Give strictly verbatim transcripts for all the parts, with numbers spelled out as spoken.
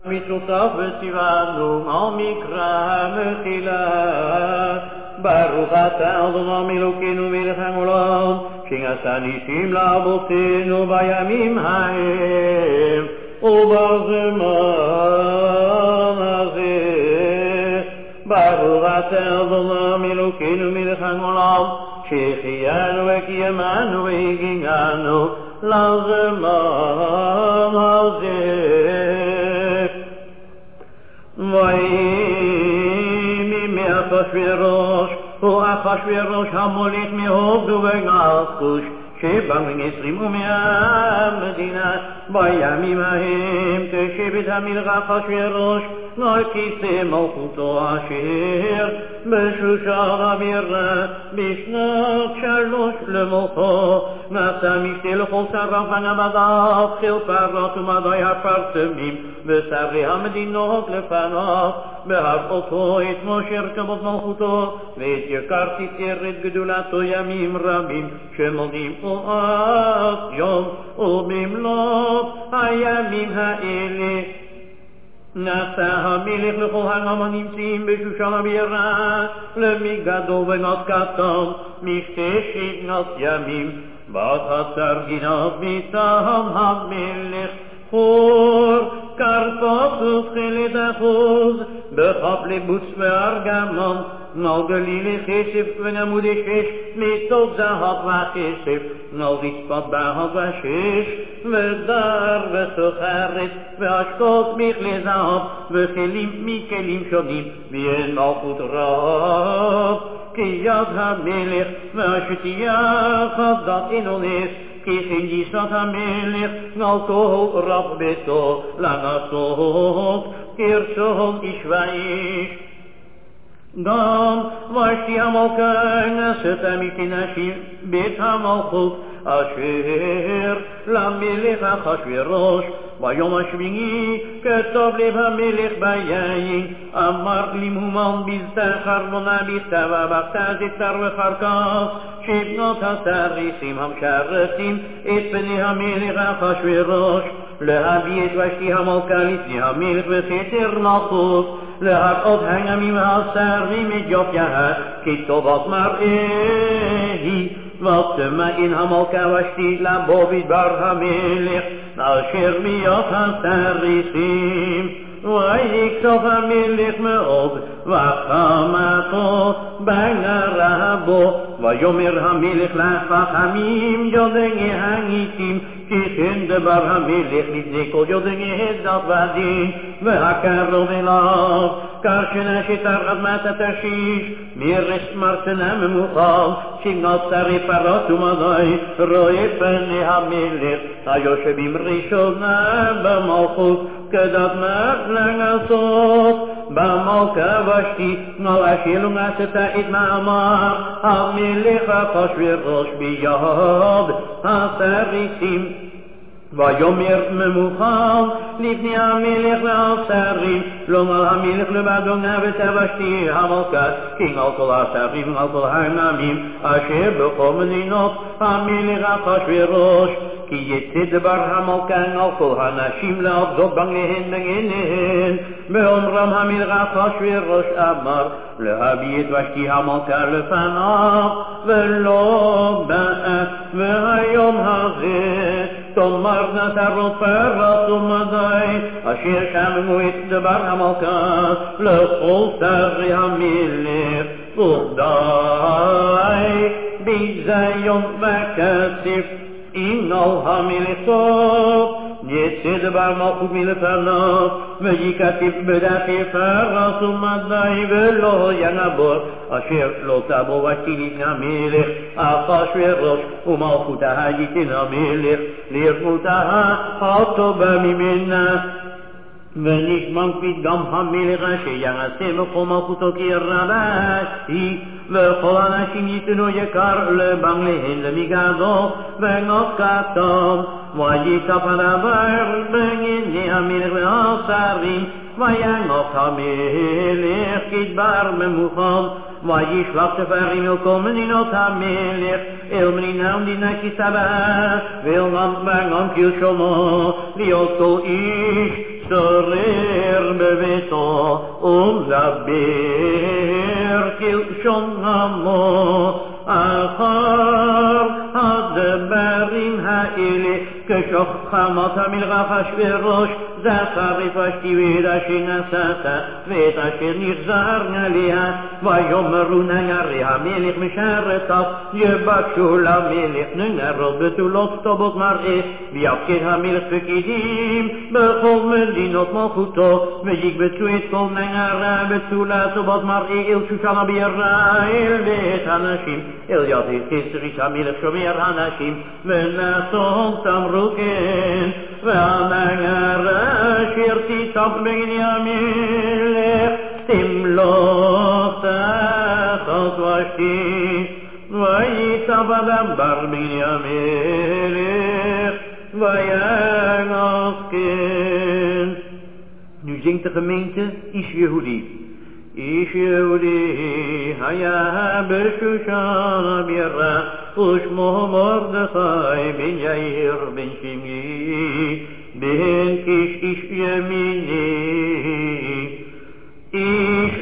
מצוותיו וציוונו על מקרא מחילה. ברוך אתה אדוני אלוקינו מלך העולם, שעשה ניסים לאבותינו בימים ההם ובזמן הזה. ברוך אתה אדוני אלוקינו מלך העולם, שהחיינו וקיימנו והגיענו לזמן הזה. ויהי מימי אחשוורוש, הוא אחשוורוש המוליך מהודו וגלקוש, שבא מן עשרים ומאה מדינה. בימים ההם תשב המלך אחשוורוש על כיסא מלכותו אשר בשושן הבירה בשנת שלוש למלכו. נשא משתה לכל שריו ונבדיו חיל פרות ומדי הפרסמים ושרי המדינות לפניו. בהראותו את משה רכבות מלכותו ואת יקר תפארת גדולתו ימים רבים שמודים עד יום. ובמלוא הימים האלה נשא המלך לכל העם הנמצאים בשושן הבירה למגדו ונת קטן משתה שבעת ימים. וחצר גינת מטעם המלך חור קרפות ותכלת אחוז בחפלי בוץ וארגמן נל גלילי חשב ונמודי שש מתוך זהב וחשב נל רצפת בהב ושש ודר וסוחרת והשקות מכלי זהב וכלים מכלים שונים ואין מלכות רב כי יד המלך והשתייה חדת אינונס כי כן גיסת המלך על כל רב ביתו לנסות כרצון איש ואיש. גם ושתי המלכה נשאת מכנשים בית המלכות אשר למלך אחשוורוש. ביום השביעי כתוב לב המלך ביין אמר למהומן בזתר חרבונה בכתבה בכתב זתר וחרקס שבנות התריסים המשרתים את פני המלך אחשוורוש להביא את ושתי המלכה לפני המלך בסתר נחות להראות הימים השרים את יופיה כטובת מראה היא. ותמאן המלכה ושתי לבוא בדבר המלך אשר מיד התריסים. ויקצוף המלך מאוד וחמתו בגרה בו. ויאמר המלך לחכמים יודעי הניסים כי כן דבר המלך לפני כל יודעי הדת והדין. והקרוב אליו קרשנה שתחת מטה תשיש מרס מרצנה ממוחל שמנות שרי פרות ומדי רואה פני המלך היושבים ראשונה במלכות כדת מלכות במלכה ושתי נל אשר נעשתה את מאמר המלך אחשוורוש ביד התריסים. ויאמר ממוחל לפני המלך והשרים לומר המלך לבדו נבט ושתי המלכה כי על כל השרים ועל כל העמים אשר בכל מדינות המלך אחשוורוש כי יצא דבר המלכה על כל הנשים לעבדות בגניהן בגניהן. באומרם המלך אחשוורוש אמר להביא את ושתי המלכה לפניו ולא באה. והיום הזה תאמר נתרות פרת ומדי אשר שמעו את דבר המלכה לכל שרי המלך ודי ביזיון וכסף אינל המלך טוב. יצא דבר מלכות מלפניו ויקטף בדפי פרס ומדי ולא ינבור אשר לא תבוא ושתי לפני המלך אחשוורוש ומלכותה ייתן המלך לרמותה הטובה ממנה. ונשמע פתגם המלך אשר יעשה בכל מלכותו כי רבתי וכל אנשים ייתנו יקר לבעליהן למגדו ונות קטן. וייקח הדבר בעיני המלך והשרים וינוח המלך כדבר ממוכן וישלח ספרים אל כל מדינות המלך אל מדינה ומדינה כסבה ואל גם כלשונו להיות כל איש משתורר בביתו ומדבר כלשון עמו אחר הדברים האלה כשחמת המלך אחשוורוש זכר את אשתי ואת אשר נשאת ואת אשר נגזר עליה ויאמרו נערי המלך משרתיו יבקשו למלך נערות בתולות טובות מראה ויפקד המלך פקידים בכל מדינות מלכותו ויקבצו את כל נערה בתולה טובות מראה אל שושן הבירה אל בית הנשים אל יד חסרית המלך שומר הנשים ונעשו תמרוקן והנערה אשר תיטב בגני המלך תמלוך תחת ושתי ויטב הדבר בגני המלך ויגנוז כן. Nu zingt de gemeente Is Yehudi. Is Yehudi היה בשושן הבירה ושמו מרדכי בן יאיר בן שמעי בן קיש איש ימיני איש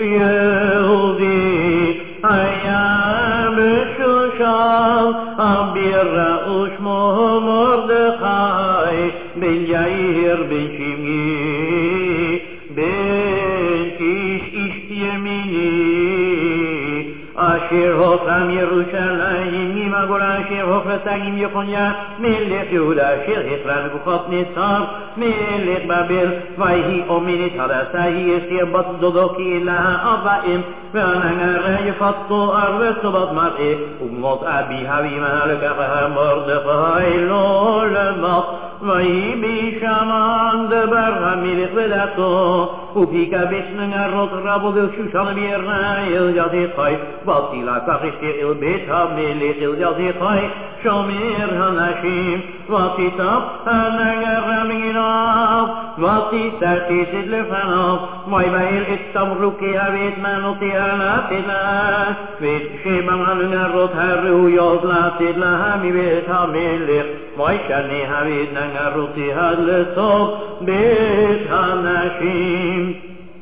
יהודי היה בשושן הבירה ושמו מרדכי בן יאיר בן שמעי בן קיש איש ימיני אשר הופם ירושלים ממגור אשר הופתגים יחוניה מלך יהודה אשר החלה נבוכדנצר מלך בבל ויהי אומנת הדסה היא אסתר בת דודו כאלה אבאים והנערה יפתו ארבע טובות מראה ובנות אבי הבימה לקחה מרדכי לא למות ויהי בשמן דבר המלך בדעתו ופיקבץ נערות רבות אל שושן הבירה אל ידיחי ותילקח אסתר אל בית המלך אל ידיחי שומר הנשים ותיטב הנערה מגיניו ותישא חסד לפניו ויבהל את תמרוקיה ואת מנותיה לתת לה ואת שבע הנערות הראויות לתת לה מבית המלך וישניה ואת נערותיה לטוב בית הנשים.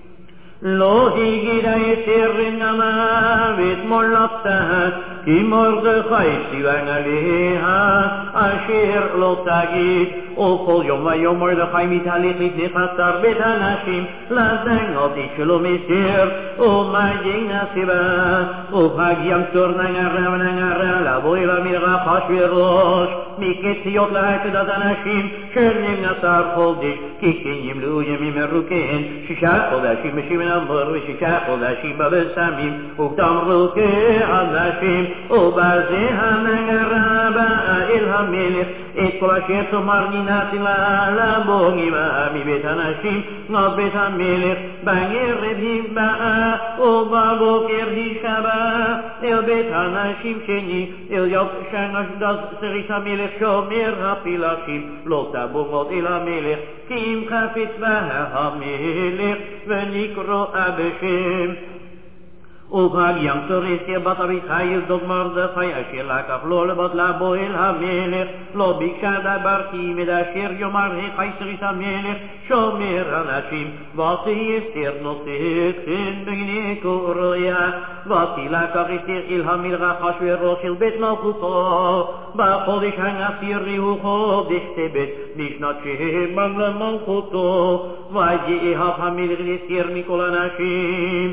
לא הגידה אסתר נמה ואת מולדתה כי מרדכי ציוון עליה אשר לא תגיד וכל יום ויום מרדכי מתהלך לפני חצר בית הנשים לזנות איש שלום אסתר ומגן הסיבה וחג ימסור נערה ונערה לבוא אל המלך אחשוורוש מקציות להקדת הנשים שנים עשר חודש כי כן ימלאו ימים מרוכיהן שישה חודשים בשמן המור ושישה חודשים בבשמים ותמרוקי הנשים ובזה הנערה באה אל המלך את כל אשר תאמר נתתי לה לבוא עמה מבית הנשים עד בית המלך בערב היא באה ובבוקר היא שבה אל בית הנשים שני אל יד שנשדז שרית המלך שומר הפלשים לא תבוא עוד אל המלך כי אם חפץ בה המלך ונקרא בשם ובחג ימסור אסתר בת אביחיל דוד מרדכי אשר לקח לו לבת לבוא אל המלך לא ביקשה דבר כי עמד אשר יאמר החסרית המלך שומר הנשים ותהי אסתר נושאת חן בגני קוריה ותילקח אסתר אל המלך אחשוורוש אל בית מלכותו בחודש העשירי הוא חודש טבת בשנת שבע למלכותו ויאהב המלך אסתר מכל הנשים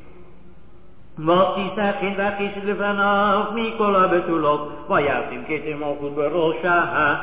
ותישא חן וחסד לפניו מכל הבתולות וישים כתר מלכות בראשה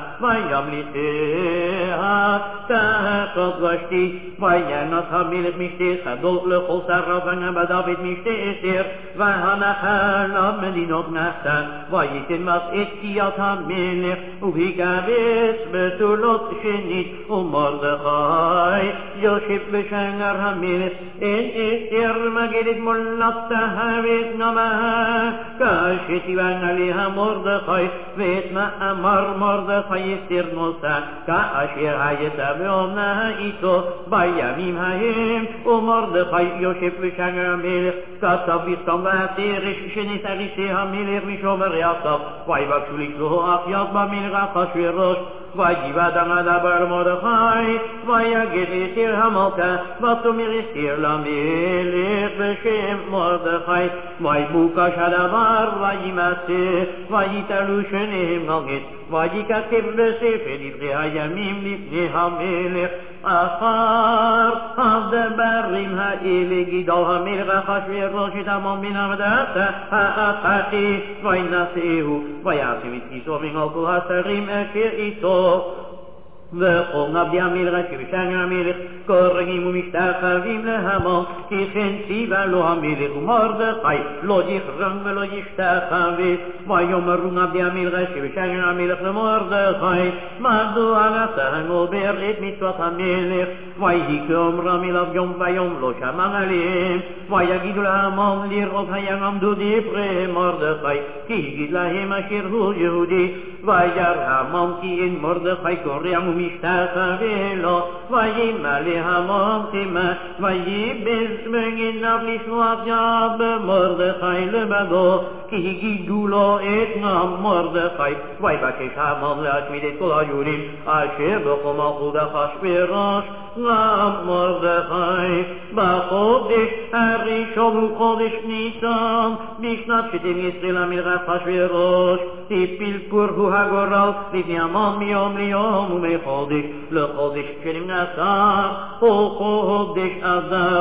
וימליכיה תחת ושתי וינס המלך משתה חדול לכל שריו ונבדיו את משתה אסתר והנחל למדינות נחתה וייתן מס את תקיעת המלך וביקבץ בתולות שנית ומרדכי יושב בשער המלך אין אסתר מגדת מולדתה ואת נמה כאשר ציוון עליה מרדכי ואת מאמר מרדכי אסתר נושא כאשר הייתה באומנה איתו בימים ההם ומרדכי יושב בשער המלך כתב בכתב והתרש שנשא המלך משומרי הסף ויבקשו לשלוח יד במלך אחשוורוש ויבדם הדבר מרדכי, ויגד אסתר המלכה, ותאמר אסתר למלך בשם מרדכי, ויבוקש הדבר, וימצא, ויתעלו שניהם על עץ, וייכתב בספר דברי הימים לפני המלך. אחר הדברים האלה גידל המלך אחשוורוש את המן בן המדתה האחתי, וינשאהו, וישם את כיסאו מעל כל השרים אשר איתו. וכל עבדי המלך אשר בשער המלך קוראים ומשתחווים להמן, כי כן ציווה לו המלך ומרדכי לא יחרם ולא ישתחווה. ויאמרו עבדי המלך אשר בשער המלך למרדכי, מדוע נתנו בער את מצוות המלך? ויהי כאומרם אליו יום ויום לא שמע עליהם. ויגידו להמן לראות הים עמדו דברי מרדכי, כי הגיד להם אשר הוא יהודי. וירא המן כי אין מרדכי קורע ומשתחווה לו, וימלא המן חמה, וייבז בעיניו לשלוח יד במרדכי לבדו, כי הגידו לו את מרדכי. ויבקש המן להשמיד את כל היהודים אשר בכל מלכות אחשוורוש, גם מרדכי. בחודש הראשון הוא חודש ניסן, בשנת שתים עשרה למלך אחשוורוש, הפיל פורו הגורל לפני המן מיום ליום ומחודש לחודש שנים עשר, הוא חודש אדר.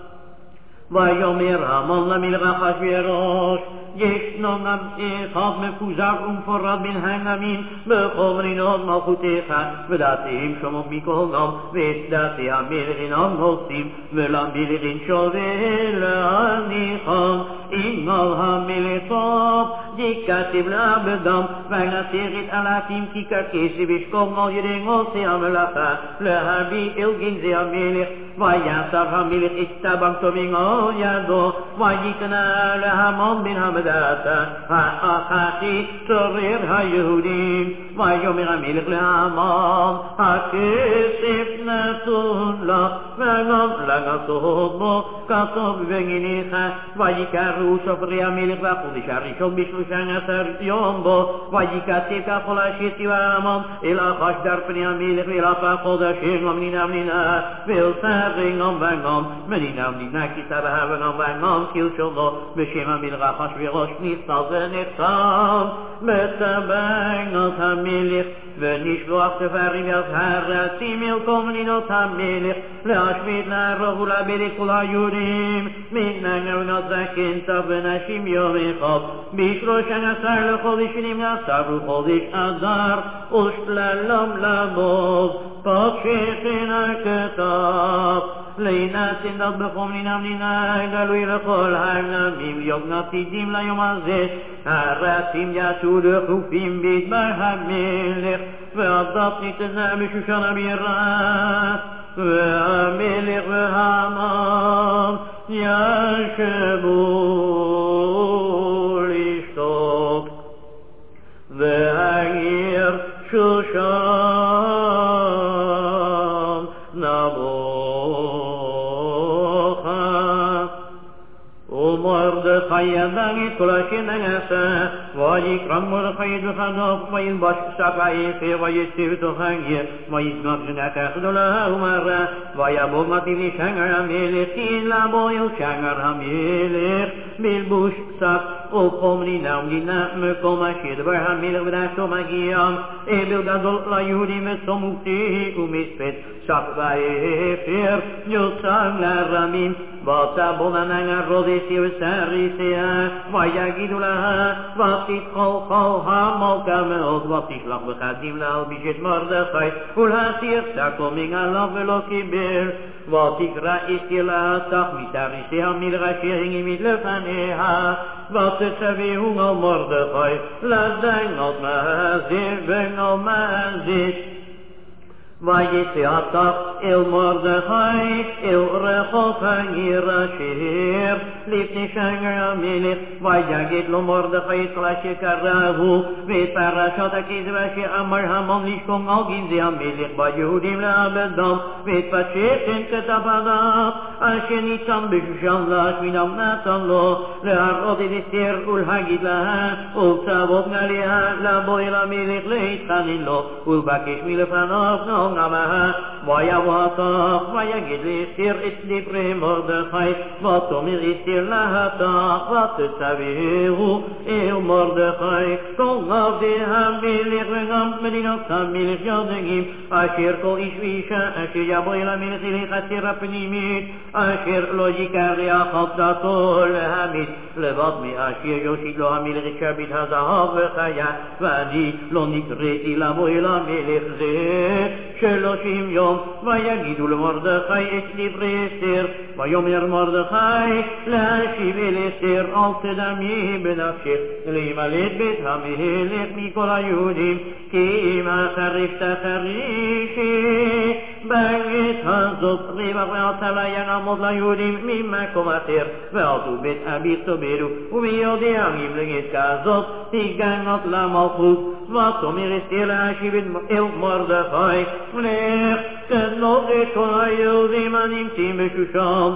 ויאמר המן למלך אחשוורוש, ישנו גם אחד מפוזר ומפורד בין העמים בכל מדינות מלכותך, ודעתיהם שומעות מכל עם, ואת דעתי המלך אינם נושאים, ולמלך אין שווה להניחם. אם על המלך טוב ייכתב לעבדם, וינצר את אלפים כיכר כסף ישכוב על ידי עושי המלאכה להביא אל גנזי המלך. ויסר המלך את טבעם טובים על ידו, וייתנה להמן בן המדתה האחתי צורר היהודים. ויאמר המלך להמן, הכסף נתון לך וגם לגסות בו כתוב בגיניך. ויקראו סופרי המלך בחודש הראשון בשלושה עשר יום בו, וייכתב ככל אשר ציווה המן אל אחשדר פני המלך ואל הפחות אשר מנינה מנינה ואל שרי גם וגם מנינה מנינה כתבה וגם וגם כלשונו בשם המלך אחשוורוש ניסה ונחתם בטבעת המלך. ונשלוח ספרים והרצים אל כל מדינות המלך להשמיד להרוג ולאבד את כל היהודים מנער ונזקן טף ונשים יום אחד בשלושה עשר לחודש שנים עשר וחודש אדר ושללם לבוב פשטן הכתב להינשא דת בכל מדינה מדינה גלוי לכל העמים להיות עתידים ליום הזה. הרצים יצאו דחופים בדבר המלך והדת ניתנה בשושן הבירה, והמלך והמן ישבו לשתוק, והעיר שושן נבוכה. ומרדכי ידע את כל אשר נעשה, ויקרא מרדכי את בחדו, וילבש שק האפר, ויצב בתוך העיר, וישמח זנקה גדולה ומרה, ויבוא מתאים לשער המלך, כי לבוא אל שער המלך בלבוש שק. וכל מדינה ומדינה מקום אשר דבר המלך ודעתו מגיע, אבל גדול ליהודים וסמוכתי ומספד שק והאפר יוצג לרמים. ותבוא לנער רודסיה וסריסיה, ויגידו לה, ותדחל כל המלכה מאוד, ותשלח בחדים להלביש את מרדכי, ולהסיר שקו מגליו ולא קיבל. ותקרא אסתר להסך מסריסי המלך אשר הגימית לפניה, ותצווהו על מרדכי לזנות מהזיר ונאמזית. ויצא התך אל מרדכי, אל רחוב העיר אשר לפני שער המלך, ויגד לו מרדכי את כל אשר קראו, ואת פרשת הכזב אשר אמר המן לשכון על גנזי המלך ביהודים לעבדם, ואת פשטן כתב עליו, אשר ניתן בשושן להשמינם נתן לו, להראות את אסתר ולהגיד לה, ולצוות עליה לבוא אל המלך להתחנן לו, ולבקש מלפניו נעמה, ויבוא התך, ויגיד לאסתר את דברי מרדכי, ותאמר אסתר להתך, ותצווהו אל מרדכי, כל עבדי המלך וגם מדינות המלך יודעים, אשר כל איש ואישה אשר יבוא אל המלך לחצר הפנימית, אשר לא יקר לאחת דתו להמית, לבד מאשר יושיט לו המלך את שרביט הזהב וחיה, ואני לא נקראתי לבוא אל המלך זה שלושים יום, ויגידו למרדכי את דברי אסתר, ויאמר מרדכי להשיב אל אסתר, אל תדמי בנפשך להימלט בית המלך מכל היהודים, כי אם החריף תחרישי בעת הזאת ריבח ועצלה ינעמוד ליהודים ממקום אחר, ועלתו בית אביך תאמרו, וביודע מפלגת כזאת תיגנות למלכות, ותאמר אסתר להשיב אל מרדכי, לך תנוח את כל היהודים הנמצאים בשושן,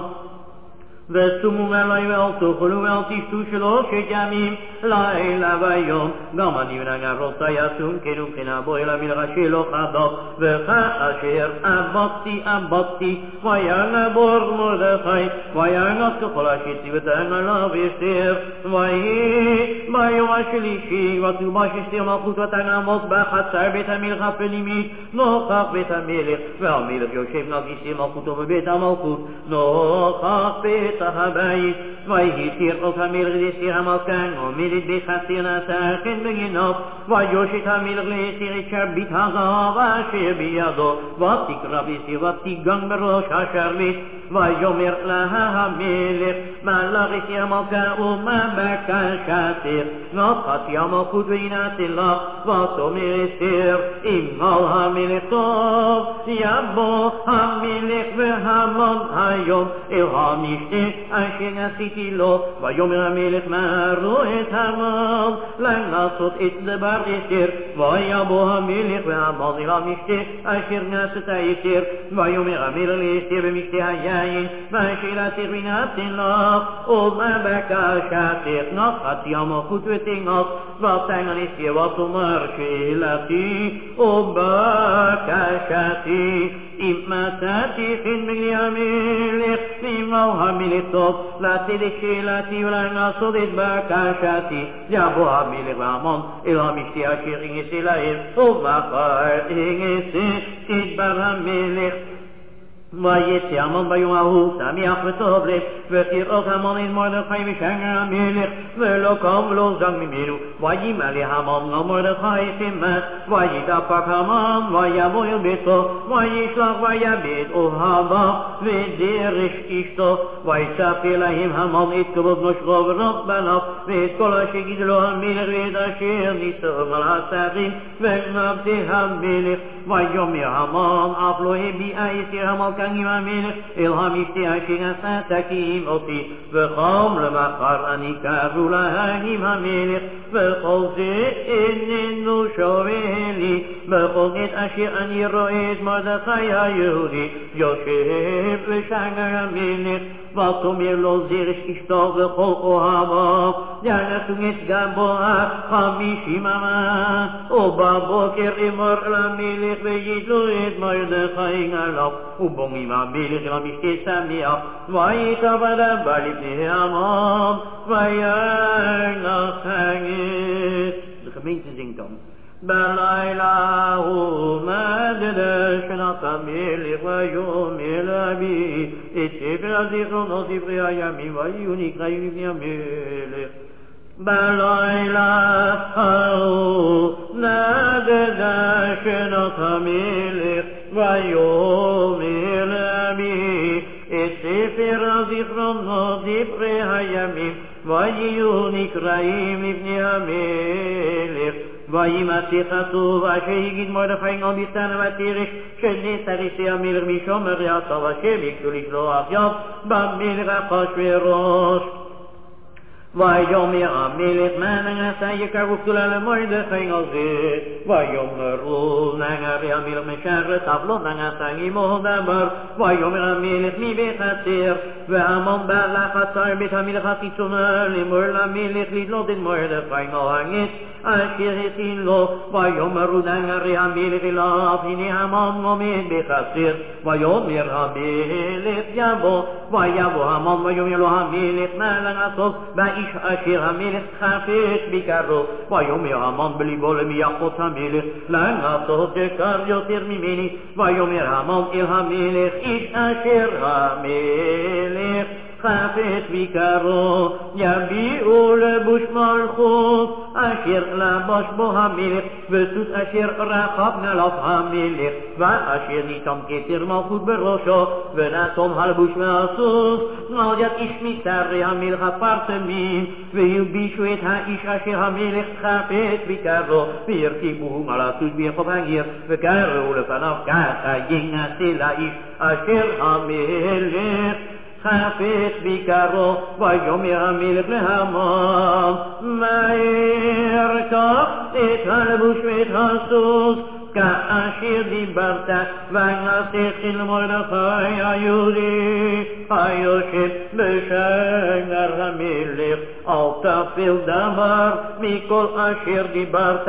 וסומו אלי ואל תאכלו ואל תשתו שלושת ימים לילה ויום, גם אני ונגרותיי יצום כן וכן אבוא אל המלך שלא חדל, וכאשר עבדתי עבדתי, ויעבור מרדכי, ויענוד ככל אשר ציוותה עליו אסתר, ויהי ביום השלישי, ותלבש אסתר מלכות ותעמוד בחצר בית המלך הפנימית, נוכח בית המלך, והמלך יושב נגיסי מלכותו בבית המלכות, נוכח בית הבית, ויהי תראות המלך לאסתר המלכה עומדת בחצר נעשה כן בגינות, ויושיט המלך לאסתר את שרביט הזהב אשר בידו, ותקרא אסתר ותיגן בראש השרביט, ויאמר לה המלך, מלך אסתר המלכה ומה בקשתך, נתתי המלכות ויינתן לך, ותאמר אסתר, אם על המלך טוב, יבוא המלך והמן היום אל המשתה אשר עשיתי לו, ויאמר המלך מהרו את המן לעשות את דבר אסתר, ויבוא המלך והמן אל המשתה אשר נעשת אסתר, ויאמר המלך לאסתר במשתה היין, ושאלתך ויינתן לך, ומה בקשתך, נתתי המלכות ותנח, ותען אסתר ותאמר שאלתי ובקשתי, אם מצאתי חן בעיני המלך, ועל המלך טוב, לתת את שאלתי ולעשות את בקשתי, יבוא המלך והמן אל המשתה אשר אעשה להם, ומחר אעשה את דבר המלך. ויצא המן ביום ההוא שמח וטוב לב, ותראות המן את מרדכי בשער המלך, ולא קם ולא זג ממנו, וימלא המן על מרדכי שמח, ויתאפק המן, ויבוא אל ביתו, וישלח ויבד אוהביו ודרש אשתו, ויספר להם המן את כבוד משכו ורוב בניו, ואת כל אשר גידלו המלך, ואת אשר ניסו על השרים ונבדי המלך, ויאמר המן, אף לא הביאה אסתר המלכה עם המלך אל המשתה אשר עשת כי אותי, וחום למחר אני קראו לה עם המלך, וכל זה איננו שווה לי, בכל עת אשר אני רואה את מרדכי היהודי יושב בשער המלך, ותאמר לו זרש אשתו וכל אוהביו, ינסו את גבוה חמישים אמה, ובבוקר אמור למלך ויתלו את מרדכי עליו, ובונים המלך אל המשתה שמח, ויתאבד הבא לפני המן, וירנח הגט. De gemeente zingt dan. בלילה ומדד שנת המלך ויאמר לאבי את ספר הזיכרונות ספרי הימים ויהיו נקראים לפני המלך. בלילה ההוא נדדה שנת המלך ויאמר לאבי את ספר הזיכרונות ספרי הימים ויהיו נקראים לפני המלך. וימצא כתוב אשר יגיד מרדכי על בכתן ותירש שנצריסי המלך משומר יעשו אשר ביקשו לשלוח יד במלך אחשוורוש. ויאמר המלך מה נעשה יקרבו גדולה למרדכי על זה ויאמרו נערי המלך משרת אף לא נעשה עמו דבר. ויאמר המלך מי בחצר והמן בא לחצר בית המלך החיצונה לאמור למלך לדלות את מרדכי נוהגת אשר הכין לו. ויאמרו נערי המלך אליו הנה המן עומד בחצר. ויאמר המלך יבוא ויבוא המן ויאמר לו המלך מה לעשות באיש אשר המלך חפץ ביקרו. ויאמר המן בליבו למי יחפוץ המלך לעשות יקר יותר ממני. ויאמר המן אל המלך איש אשר המלך חפץ ביקרו יביאו לבוש מלכות אשר לבש בו המלך וסוס אשר רחב נעליו המלך ואשר ניתן כתר מלכות בראשו ונתן הלבוש מהסוס על יד איש משרי המלך הפרסמים והלבישו את האיש אשר המלך חפץ ביקרו וירכיבוהו על הסוס ברחוב העיר וקראו לפניו ככה ינסה לאיש אשר המלך חפץ ביקרו. ויאמר המלך להמן מהר קח את הלבוש ואת הסוס כאשר דיברת ונשאך אל מרדכי היהודי היושב בשער המלך אל תפל דבר מכל אשר דיברת.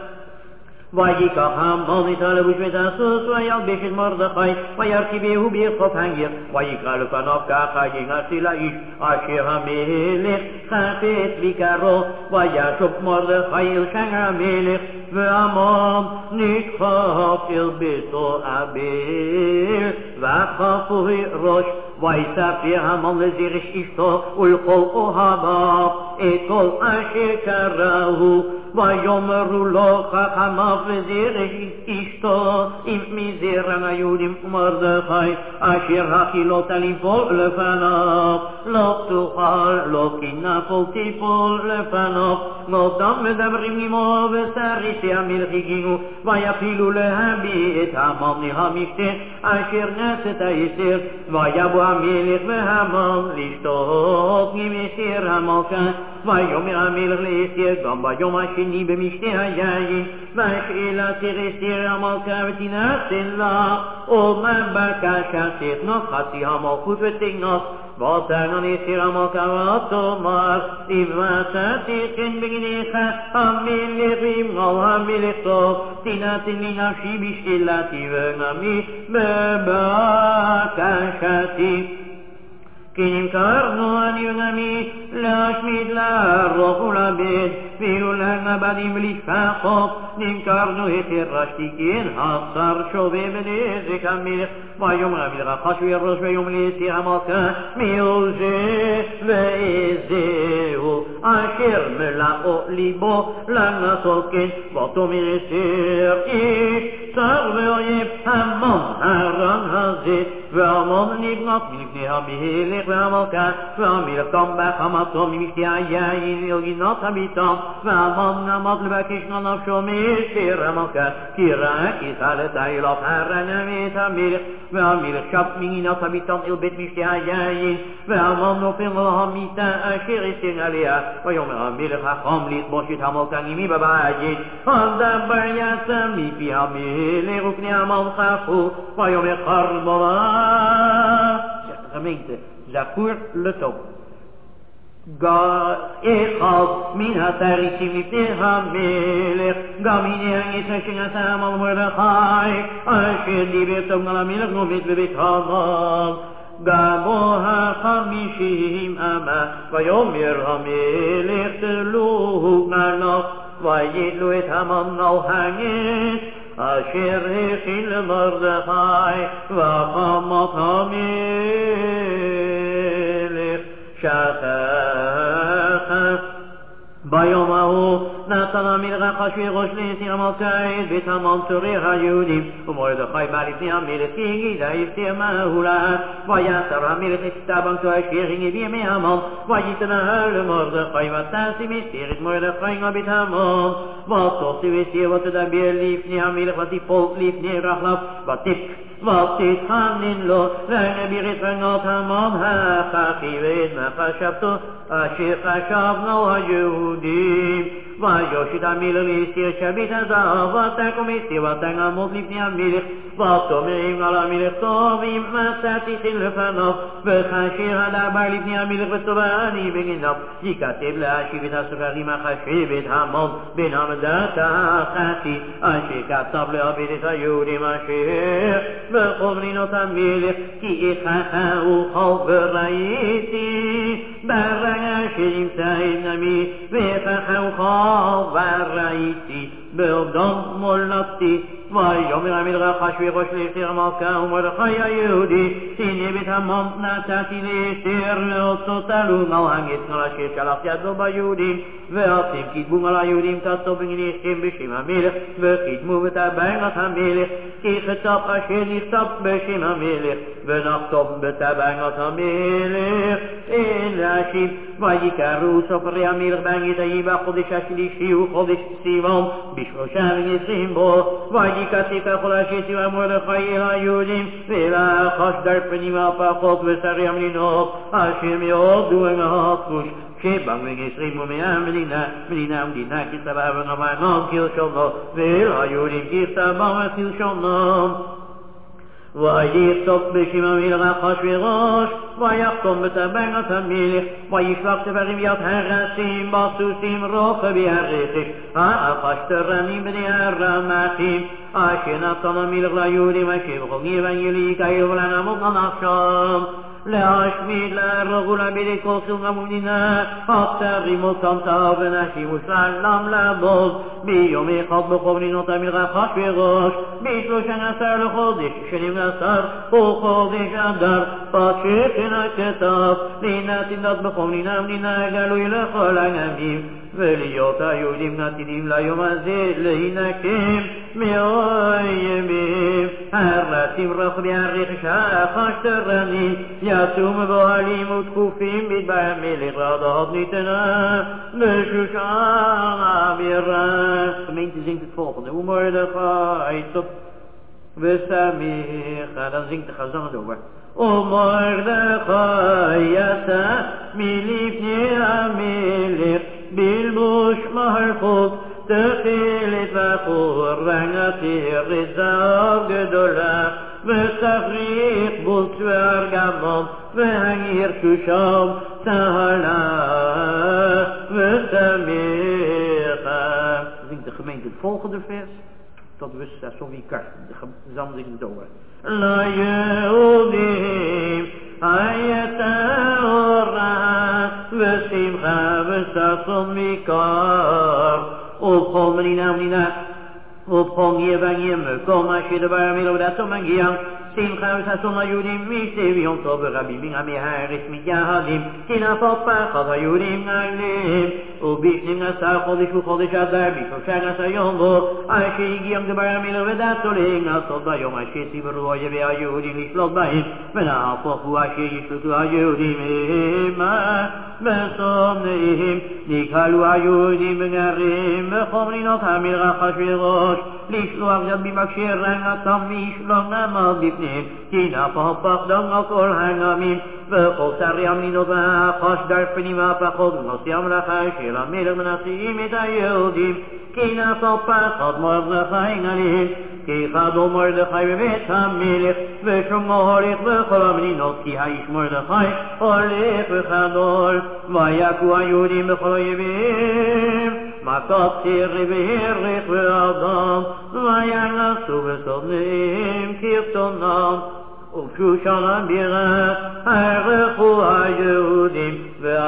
ויקח המן את הלבוש ואת הסוס וילבש את מרדכי וירכיבהו ברחוב העיר ויקרא לפניו ככה ינסה לאיש אשר המלך חפץ ביקרו. וישוב מרדכי אל שער המלך והמן נדחף אל ביתו אבל וחפו ראש. ויספר המן לזרש אשתו ולכל אוהביו את כל אשר קראו. ויאמרו לו חכמיו וזרש אשתו אם מזרע היהודים מרדכי אשר הכילות ליפול לפניו לא תוכל לא כי נפול תיפול לפניו. ואותם מדברים עמו וסריסי המלך הגיעו ויפילו להביא את המן אל המשתה אשר נעשית אסתר. ויבוא המלך והמן לשתות עם אסתר המלכה. ויאמר המלך לאסתר גם ביום השני במשתה היין והשאלה אסתר המלכה ותינשא לה ומה בקשה תכנוס חצי המלכות ותכנוס. ותענן אסתר המלכה ותאמר אם מצאתי חן בעיניך המלך וימלא המלך טוב תינתן לי נפשי בשאלתי ונמי בבקשתי. כי נמכרנו אני ונמי להשמיד להרוג ולאבד ואילו לעבדים ולשפחות נמכרנו התרשתי כי אין החסר שווה בנזק המלך. ויאמר המלך אחשוורוש ויאמר לאסתר המלכה מי זה ואיזהו אשר מלאו ליבו לעשות כן. ותאמר אסתר איש צר ואויב המן הרע הזה והמן נבנט מלפני המלך והמלכה והמלך קם בחמתו ממשתה היין אל גינת הביתם והמן עמד לבקש נפשו מאסתר המלכה כי רק יסלת אליו הרע את המלך. והמלך שב מגינת הביתם אל בית משתה היין והמן נופל על המיטה אשר אסתר עליה. ויאמר המלך החם לכבוש את המלכה עמי בבית הדבר יצא מפי המלך ופני המן חפו. ויאמר חרבונה gemeente, זכור לטוב. אחד מן התריסים לפני המלך גם הנה הניסה שנעשה על מרדכי אשר דיבר טוב על המלך נובט בבית המן גבו החמישים אמה. ויאמר המלך תלוהו עליו ויתלו את המן על הגט אשר הכין למרדכי וחמת המלך שכח. ביום ההוא נתן נתן המלך אחשוורוש להסיר המלכות בתמם צורר היהודים ומרדכי בא לפני המלך כי הגיד הסתר מהולה ויסר המלך את טבעתו אשר הניב בימי המן ויתנה למרדכי ותשים הסתר את מרדכי בבית המן ותוסיף הסתר ותדבר לפני המלך ותיפול לפני רחליו ותבכה ותתחנן לו ונביר את רנות המן הככי ואת מחשבתו אשר חשבנו היהודים ויושיט המלך להסתר שביט הזהב ותקום הסתר ותעמוד לפני המלך ותאמרים על המלך טוב אם מצאתי חן לפניו וכאשר הדבר לפני המלך ותובעני בגיניו ייכתב להשיב את הספרים החשב את המן בן עמדת החכי אשר כתב לעבד את היהודים אשר בכל מדינות המלך כי איכך אוכל וראיתי ברגע שנמצא את נמי ואיכך אוכל וראיתי באדם מולדתי ויאמר המלך אחשוורוש לאסתר המלכה ומרדכי היהודי הנה בית המן נתתי לאסתר ואותו תלום על הנצר אשר שלחתי ידו ביהודים ואתם כתבו על היהודים כתוב בגניכם בשם המלך וכתבו בטבעת המלך כי כתב אשר נכתב בשם המלך ונכתוב בטבעת המלך אין להשיב ויקראו סופרי המלך בהנגדאי בחודש השלישי וחודש סיוון בשלושה ועשרים בו ויקצי ככל השתי ומרדכי אל היהודים ולחש דרפנים הפחות ושרי המדינות אשר יעודו עם הכוש שבם ועשרים ומאה מדינה מדינה מדינה כסבה ונאמרנם כלשונו ואל היהודים כסבם וכלשונם ויכתוב בשם המלך אחשוורוש ויחתום בטבעת המלך וישלח ספרים יד הרסים בסוסים רוכבי הרכש האפשטרנים בני הרמחים אשר נתן המלך ליהודים אשר בכל אבנגלי כאלו ולנעמוד לנפשם להשמיד להרוג ולאבד כל סוג המדינה אכתרים אותם טוב ונשים ושלם לעבוד ביום אחד בכל מדינות המלך אחשוורוש בשלושה עשר לחודש שנים עשר וחודש אדר פתשכן הכתב לנתין דת בכל מדינה מדינה גלוי לכל העמים ולהיות היהודים נתינים ליום הזה להינקם מאויבים הרצים רוחבי הרכש האפשטרנים יצאו מבוהלים ותקופים בדבר המלך ועדת ניתנה לשושן הבירה. De gemeente zingt het volgende. Hoe Mordechai top ושמחה, dan zingt de gazan door. ומרדכי יצא מלפני המלך בלבוש מלכות תכלת וחור ונתיר זהב גדולה וספריך בולט וארגמון והעיר שושן צהלה ושמחה. Zingt de gemeente het volgende vers. tot wist zo wie kar de gezanding door la yehudim ayatara vesimcha vesason mikar op menina menina op kon je van je me kom als je de barmelo dat zo mangian simcha vesason ayudim misevion to rabbi bin ami haris mit yahadim kina papa qad ayudim alim ובשנים עשר חודש וחודש אדר בשלושה עשר יום בו אשר הגיע מדבר המלך ודעתו לעשות ביום אשר ציברו אויבי היהודים לשלוט בהם ונהפוך הוא אשר ישלטו היהודים המה בסומניהם נקהלו היהודים בגרים בכל מדינות המלך אחשוורוש לשלוח יד במקשי רעתם משלום נעמוד בפניהם כי נהפוך פחדם על כל העמים וכל שרי המדינות והחש דרפנים הפחות ונושאי המלאכה של המלך מנשאים את היהודים כי נעשו פחד מרדכי עליהם כי חדו מרדכי בבית המלך ושמו הולך בכל המדינות כי האיש מרדכי הולך וחדול ויכו היהודים בכל אויביהם מכות סירי והרך ואדם וינצו בסודניהם כרצונם ובשושן הבירה ערכו היהודים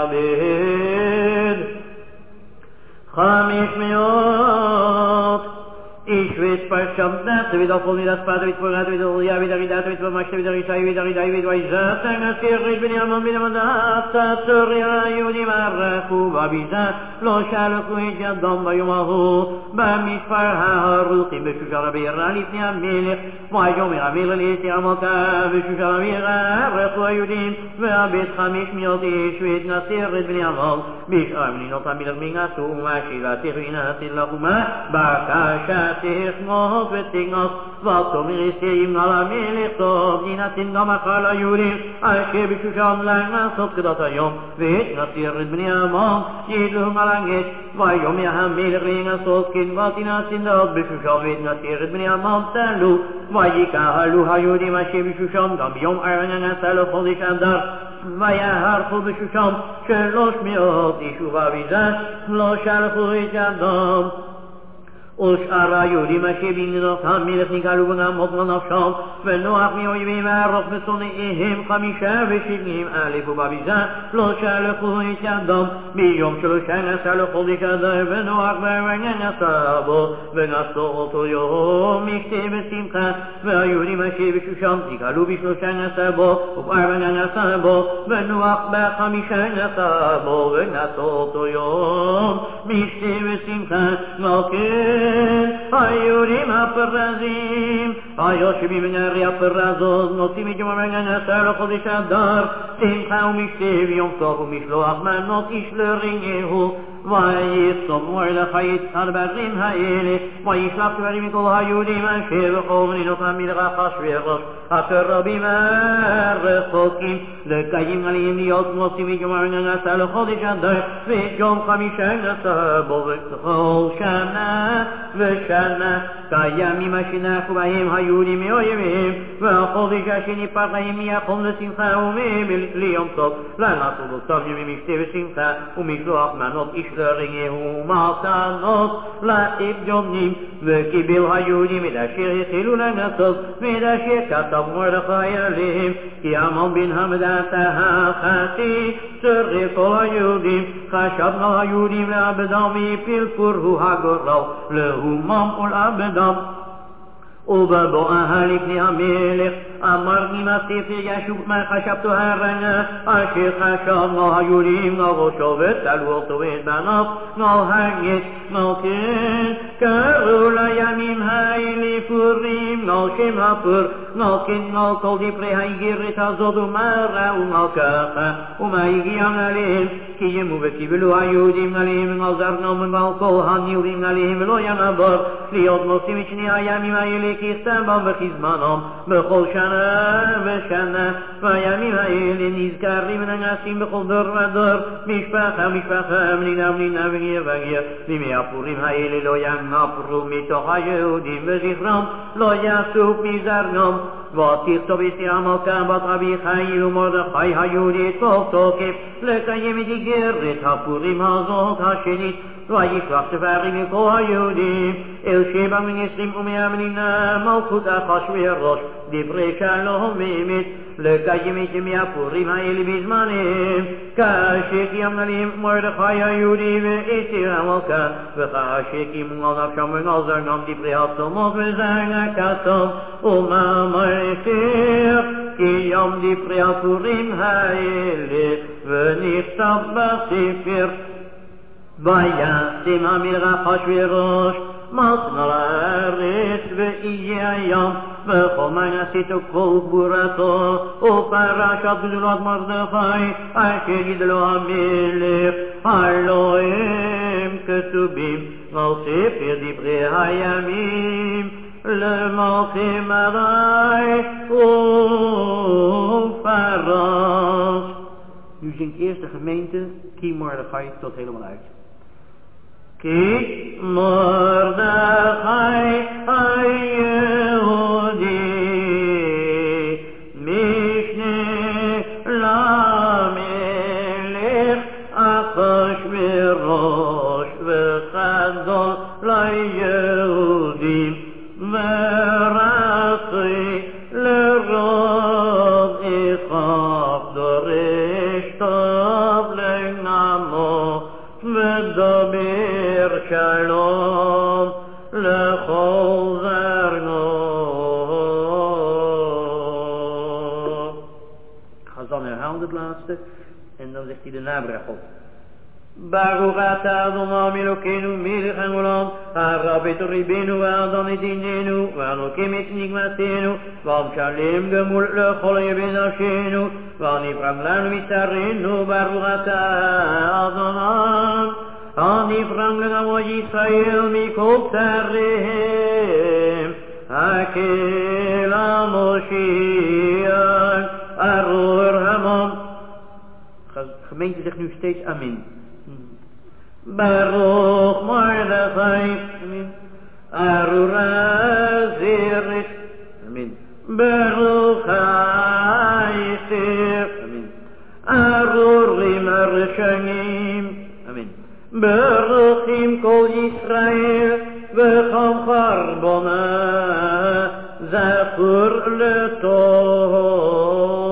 ועבד חמש מאות איש וספר שבדת Dachte wieder voll mit das Vater mit Vorrat mit Uria wieder wieder mit Macht wieder Isai wieder wieder mit Weisa Tangasir bin Yaman bin Mandat Tsuria Yudi Marku Babiza Lo Shalku Jadam Bayumahu Bamisfar Haruti Bishara Birali Amil Wayom Amil Litiamaka Bishara Bira Requ Yudim Vabit Khamish Mioti Shwit Nasir bin Yaman Bish Amni Not Amil Mingasu Mashila Tirina Tilakuma Bakashatih Movetingos Vatomir Istim Alamil Tov Ninatin Gamakala Yurim Ashe Bishusham Langa Sotkedatayom Vit Nasir bin Yaman Yidlum Alangit Vayom Yahamil Ringa Sotkin Vatinatin Dog Bishusham Vit Nasir bin Yaman Talu Vayika Halu Hayudim Ashe Bishusham Gam Yom Aranga Salo Khodish Andar ויהר בשושם שלוש מאות יישוב אביזה לא שלחו את ידם ושאר היהודים השבים נדרתם מלך נגאלו ונעמוד לנפשם ונוח מאויבים וארוך בשונאיהם חמישה ושבעים אלף ובאביזה לא שלחו את ידם ביום שלושה עשר לחודש אדר ונוח ונעשה בו ונעשו אותו יום מקצה בשמחה והיהודים השבים בשושם נגאלו בשלושה עשר בו ובארבע נעשה בו ונוח בחמישה נעשה בו ונעשו אותו יום מקצה בשמחה נוקר היהודים הפרזים היושבים בנערי הפרזות נוסעים מג'מע ונעשה לחודש אדר שמחה ומשתה ויום טוב ומשלוח מנות איש לרינגהו ויצום מרדכי יצחק בערים האלה וישלח דברים מכל היהודים אשר בכוונים אותם מלך אחשוורוש הקרבים הרחוקים לקיים עליהם להיות נוסעים מג'מע ונעשה לחודש אדר ויום חמישה נעשה בו וכל שנה ושנה קיימים השנחו בהם היהודים מאויביהם והחודש השני פרעים מיחום לשמחה וליום טוב לעשות אותם ימים משתה ושמחה ומשלוח מנות איש לרינגהו מתנות לאביונים וקיבל היהודים את אשר החלו לנסות ואת אשר כתב מרדכי עליהם כי עמם בן המדעתה החצי צריך כל היהודים חשבנו היהודים לעבדם ויפלפור הוא הגורל להומם ולעבדם ובבואה לפני המלך אמר נמסף ישוב מה חשבתו הרנה אשר חשבנו היהודים נראשו ותלו אותו ואת בניו נהגת נוקן קראו לימים האלה פורים נושם הפור נוקן נול כל דברי האיגרת הזאת ומה ראו נלקחה ומה הגיע עליהם כי ימו וקיבלו היהודים עליהם ונעזרנו מגל כל הנילדים עליהם ולא ינבור להיות נושאים את שני הימים האלה כסתמם וכזמנם בכל שנה ושנה והימים האלה נזכרים ונעשים בכל דור ודור משפחה משפחה מנינה מנינה וגיר וגיר בימי הפורים האלה לא ינפרו מתוך היהודים וזכרם לא יסוף מזרנם ותכתוב אסתר המלכה בת רבי חיל ומרדכי היהודי טוב תוקף לקיים את איגרת הפורים הזאת השנית וישלח ספרים לכל היהודים אל שבע מן עשרים ומאה מדינה מלכות אחשוורוש דברי שלום ואמת לקיים את ימי הפורים האלה בזמניהם כאשר קיימנו להם מרדכי היהודי ואסתר המלכה וכאשר קיימו על נפשם ונעזרנם דברי הפסומות וזעקתם ומאמר אסתר קיים דברי הפורים האלה ונכתב בספר וישם המלך אחשוורוש מתנה לארץ ויהיה היום וכל מנסיתו כל גבורתו ופרשת גדולת מרדכי אשר גידלו המלך הלא הם כתובים על ספר דברי הימים למלכי מדי ופרס. Nu zingt eerst de gemeente Ki Mordechai tot helemaal uit. Ki Mordechai Yehudi Mishne Lamelech Achashverosh Vechadol LaYehudim Verachi Lerov Echav Doresh Tov Lenamo Vedober Shalom Lechol Zarno laatste. En dan zegt hij de nabrachot. Baruch ata Adonai Elokeinu melech haolam, harab et ribenu v'adon et dinenu, v'anokim et nigmatenu, v'amshalem gemul lechol yebenashenu, v'anifram lanu mitzarenu, baruch ata Adonai, anifram lanu Yisrael mikol tzarehem, hakel HaMoshiach, arur hamon. Gemeente zegt nu steeds amin. Baruch Mordechai, amin. Arura Zerich, amin. Baruch Haïsir, amin. Arurim Arshanim, amin. Baruchim Kol Yisrael, Vecham Charbona, Zachur Letov.